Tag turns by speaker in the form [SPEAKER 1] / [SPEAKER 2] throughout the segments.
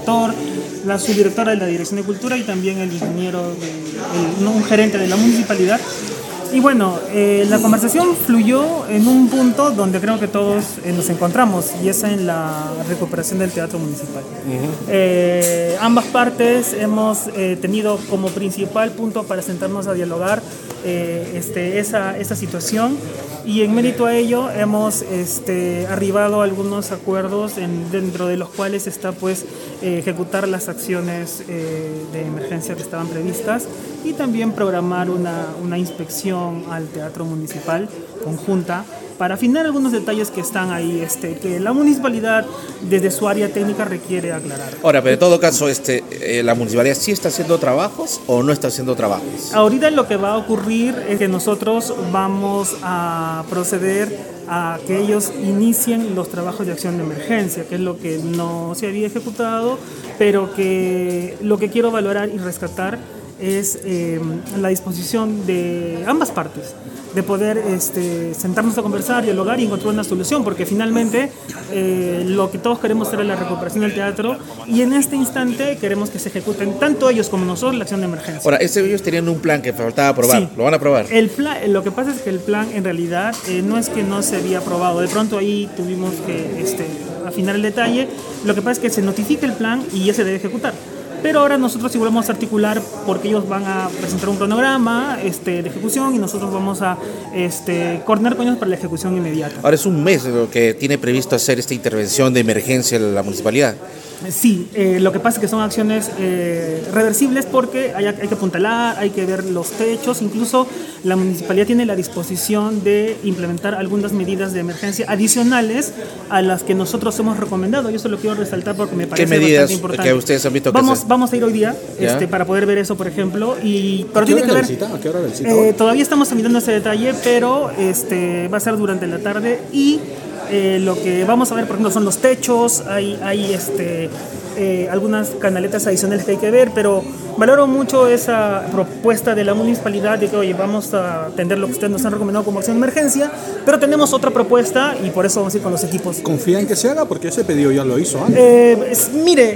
[SPEAKER 1] director, la subdirectora de la Dirección de Cultura y también el ingeniero, un gerente de la municipalidad. Y bueno, la conversación fluyó en un punto donde creo que todos nos encontramos, y es en la recuperación del teatro municipal. Ambas partes hemos tenido como principal punto para sentarnos a dialogar esa situación, y en mérito a ello hemos arribado a algunos acuerdos dentro de los cuales está pues ejecutar las acciones de emergencia que estaban previstas, y también programar una inspección al teatro municipal conjunta para afinar algunos detalles que están ahí, que la municipalidad desde su área técnica requiere aclarar.
[SPEAKER 2] Ahora, pero en todo caso, ¿la municipalidad sí está haciendo trabajos o no está haciendo trabajos?
[SPEAKER 1] Ahorita lo que va a ocurrir es que nosotros vamos a proceder a que ellos inicien los trabajos de acción de emergencia, que es lo que no se había ejecutado, pero que lo que quiero valorar y rescatar es la disposición de ambas partes de poder sentarnos a conversar, dialogar y encontrar una solución, porque finalmente lo que todos queremos es la recuperación del teatro, y en este instante queremos que se ejecuten tanto ellos como nosotros la acción de emergencia.
[SPEAKER 2] Ahora, ellos tenían un plan que faltaba aprobar, sí. ¿Lo van a aprobar?
[SPEAKER 1] Lo que pasa es que el plan en realidad no es que no se había aprobado, de pronto ahí tuvimos que afinar el detalle. Lo que pasa es que se notifica el plan y ya se debe ejecutar. Pero ahora nosotros igual vamos a articular, porque ellos van a presentar un cronograma de ejecución, y nosotros vamos a coordinar con ellos para la ejecución inmediata.
[SPEAKER 2] Ahora es un mes lo que tiene previsto hacer esta intervención de emergencia en la municipalidad.
[SPEAKER 1] Sí, lo que pasa es que son acciones reversibles, porque hay que apuntalar, hay que ver los techos. Incluso la municipalidad tiene la disposición de implementar algunas medidas de emergencia adicionales a las que nosotros hemos recomendado. Yo eso lo quiero resaltar porque me parece bastante importante.
[SPEAKER 2] ¿Qué medidas que ustedes han visto?
[SPEAKER 1] Vamos a ir hoy día para poder ver eso, por ejemplo. Pero tiene que ver.
[SPEAKER 3] ¿A qué hora la visita?
[SPEAKER 1] Todavía estamos mirando ese detalle, pero va a ser durante la tarde, y lo que vamos a ver, por ejemplo, son los techos, hay algunas canaletas adicionales que hay que ver, pero valoro mucho esa propuesta de la municipalidad de que, oye, vamos a atender lo que ustedes nos han recomendado como acción de emergencia, pero tenemos otra propuesta y por eso vamos a ir con los equipos.
[SPEAKER 3] ¿Confía en que se haga? Porque ese pedido ya lo hizo antes.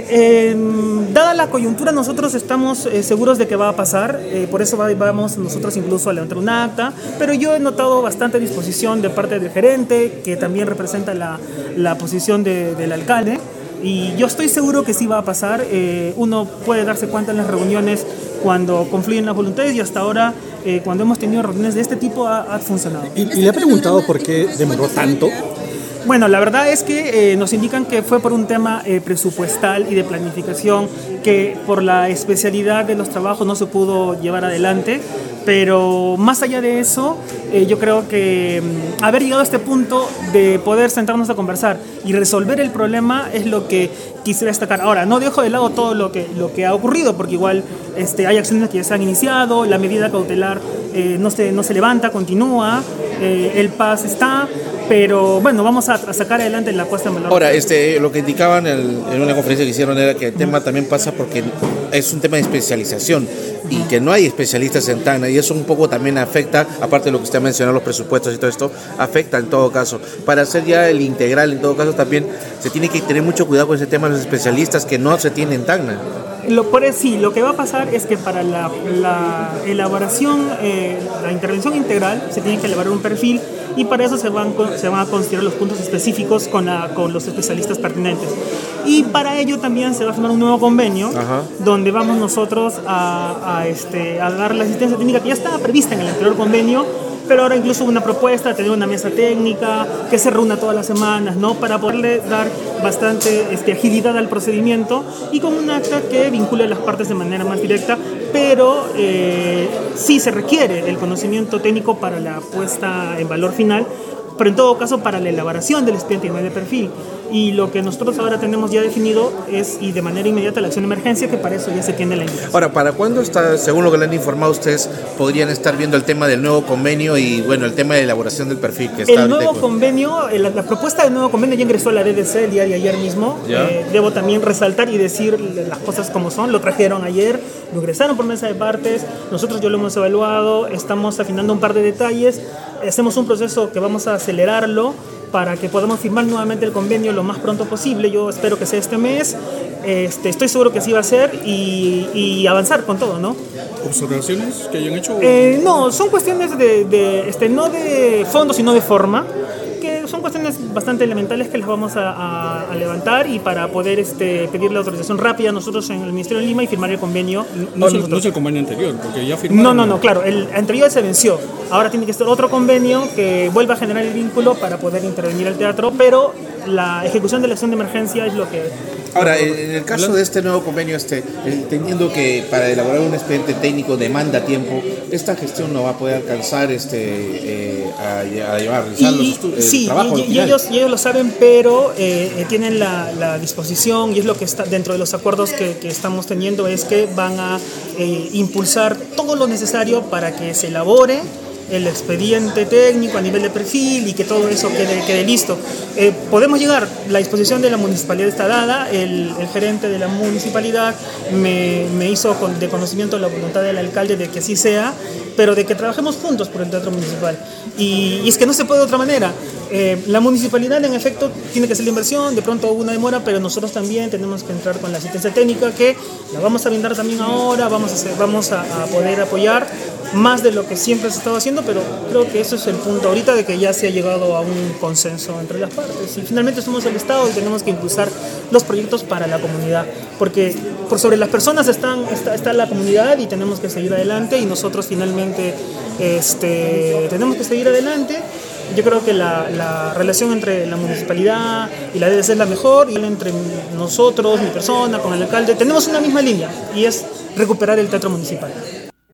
[SPEAKER 1] Dada la coyuntura, nosotros estamos seguros de que va a pasar, por eso vamos nosotros incluso a levantar un acta, pero yo he notado bastante disposición de parte del gerente, que también representa la posición del alcalde, y yo estoy seguro que sí va a pasar. Uno puede darse cuenta en las reuniones cuando confluyen las voluntades, y hasta ahora cuando hemos tenido reuniones de este tipo ha funcionado.
[SPEAKER 3] ¿Y le ha preguntado por qué demoró tanto?
[SPEAKER 1] Bueno, la verdad es que nos indican que fue por un tema presupuestal y de planificación, que por la especialidad de los trabajos no se pudo llevar adelante. Pero más allá de eso, yo creo que haber llegado a este punto de poder sentarnos a conversar y resolver el problema es lo que quisiera destacar. Ahora, no dejo de lado todo lo que ha ocurrido, porque igual hay acciones que ya se han iniciado, la medida cautelar no se levanta, continúa, el PAS está, pero bueno, vamos a sacar adelante la puesta en valor.
[SPEAKER 2] Ahora, lo que indicaban en una conferencia que hicieron era que el tema también pasa porque es un tema de especialización y que no hay especialistas en Tacna, y eso un poco también afecta, aparte de lo que usted ha mencionado, los presupuestos y todo esto, afecta en todo caso. Para hacer ya el integral, en todo caso, también se tiene que tener mucho cuidado con ese tema de los especialistas que no se tienen en Tacna.
[SPEAKER 1] Lo que va a pasar es que para la elaboración, la intervención integral, se tiene que elaborar un perfil, y para eso se van a considerar los puntos específicos con los especialistas pertinentes. Y para ello también se va a firmar un nuevo convenio, donde vamos nosotros a dar la asistencia técnica que ya estaba prevista en el anterior convenio, pero ahora incluso una propuesta de tener una mesa técnica que se reúna todas las semanas, ¿no? Para poderle dar bastante agilidad al procedimiento, y con un acta que vincule a las partes de manera más directa, pero sí se requiere el conocimiento técnico para la puesta en valor final, pero en todo caso para la elaboración del expediente de perfil. Y lo que nosotros ahora tenemos ya definido es, y de manera inmediata, la acción de emergencia, que para eso ya se tiene la indicación.
[SPEAKER 2] Ahora, ¿para cuándo está, según lo que le han informado ustedes, podrían estar viendo el tema del nuevo convenio y, bueno, el tema de elaboración del perfil que está?
[SPEAKER 1] El nuevo convenio, la propuesta del nuevo convenio ya ingresó a la DDC el día de ayer mismo. Debo también resaltar y decir las cosas como son. Lo trajeron ayer, lo ingresaron por mesa de partes, nosotros ya lo hemos evaluado, estamos afinando un par de detalles, hacemos un proceso que vamos a acelerarlo para que podamos firmar nuevamente el convenio lo más pronto posible. Yo espero que sea este mes, Estoy seguro que sí va a ser y avanzar con todo, ¿no?
[SPEAKER 3] ¿Observaciones que hayan hecho?
[SPEAKER 1] No, son cuestiones no de fondo, sino de forma, que son cuestiones bastante elementales que las vamos a levantar y para poder pedir la autorización rápida nosotros en el Ministerio de Lima y firmar el convenio.
[SPEAKER 3] No es el convenio anterior, porque ya firmaron.
[SPEAKER 1] No, claro, el anterior se venció. Ahora tiene que ser otro convenio que vuelva a generar el vínculo para poder intervenir al teatro, pero la ejecución de la acción de emergencia es lo que...
[SPEAKER 2] Ahora, en el caso de este nuevo convenio, entendiendo que para elaborar un expediente técnico demanda tiempo, esta gestión no va a poder alcanzar a realizar los estudios,
[SPEAKER 1] sí,
[SPEAKER 2] el trabajo
[SPEAKER 1] y ellos lo saben, pero tienen la disposición, y es lo que está dentro de los acuerdos que estamos teniendo, es que van a impulsar todo lo necesario para que se elabore el expediente técnico a nivel de perfil y que todo eso quede listo. Podemos llegar, la disposición de la municipalidad está dada, el gerente de la municipalidad me hizo de conocimiento la voluntad del alcalde de que así sea, pero de que trabajemos juntos por el teatro municipal. Y es que no se puede de otra manera. La municipalidad en efecto tiene que hacer la inversión, de pronto hubo una demora, pero nosotros también tenemos que entrar con la asistencia técnica que la vamos a brindar también ahora, vamos a poder apoyar más de lo que siempre se ha estado haciendo, pero creo que eso es el punto ahorita de que ya se ha llegado a un consenso entre las partes y finalmente somos el Estado y tenemos que impulsar los proyectos para la comunidad, porque por sobre las personas está la comunidad y tenemos que seguir adelante y nosotros finalmente tenemos que seguir adelante. Yo creo que la relación entre la municipalidad y la DDC es la mejor, y entre nosotros, mi persona, con el alcalde, tenemos una misma línea y es recuperar el teatro municipal.